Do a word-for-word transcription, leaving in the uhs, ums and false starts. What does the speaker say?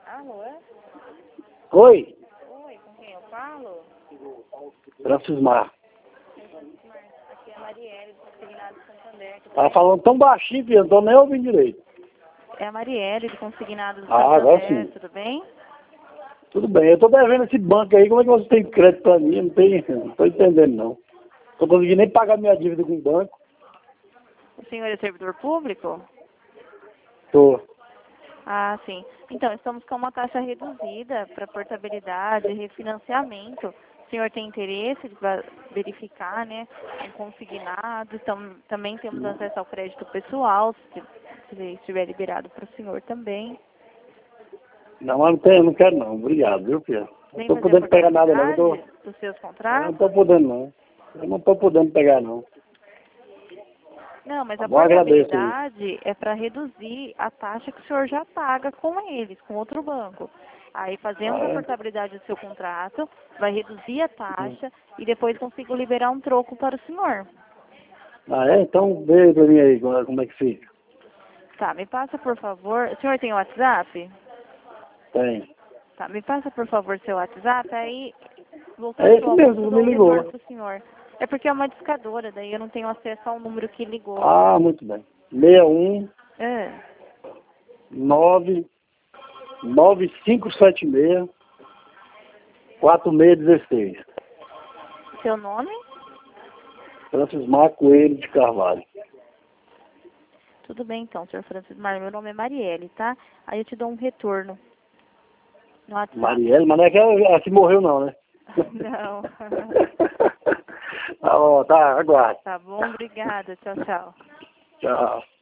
Alô? Oi, Oi, com quem eu falo? Francismar. Aqui é a Marielle, do Consignado do Santander. tudo Tava bem? falando tão baixinho, filho, eu não tô nem ouvindo direito. É a Marielle, do Consignado do Ah, agora Santander, sim. tudo bem? Tudo bem, eu tô devendo esse banco aí, como é que você tem crédito pra mim? Eu não, tenho, não tô entendendo não. Tô conseguindo nem pagar minha dívida com o banco. O senhor é servidor público? Tô. Ah, sim. Então, estamos com uma taxa reduzida para portabilidade e refinanciamento. O senhor tem interesse de va- verificar, né, um consignado? Tam, também temos acesso ao crédito pessoal, se, se estiver liberado para o senhor também. Não, mas não, tenho, não quero não, obrigado, viu, filho? Não Nem tô fazer a podendo pegar nada não, eu, tô, portabilidade dos seus eu não contratos? tô podendo não. Eu não tô podendo pegar não. Não, mas Tá a bom, agradeço aí. portabilidade é para reduzir a taxa que o senhor já paga com eles, com outro banco. Aí fazemos Ah, a é? portabilidade do seu contrato, vai reduzir a taxa e depois consigo liberar um troco para o senhor. Ah, é? Então vê pra mim aí como é- como é que fica. Tá, me passa por favor. O senhor tem WhatsApp? Tem. Tá, me passa por favor seu WhatsApp, aí É voltando esse pro mesmo, almoço eu você dou me um retorno ligou. pro senhor. É porque é uma discadora, daí eu não tenho acesso ao número que ligou. Ah, muito bem. seis um É, nove nove cinco sete seis quatro seis um seis. seu nome? Francismar Coelho de Carvalho. Tudo bem então, senhor Francisco. Mar- Meu nome é Marielle, tá? Aí eu te dou um retorno no WhatsApp. Marielle, mas não é aquela a que morreu não, né? Não. Tá bom, tá, aguarde. Tá bom, obrigada. Tchau, tchau. Tchau.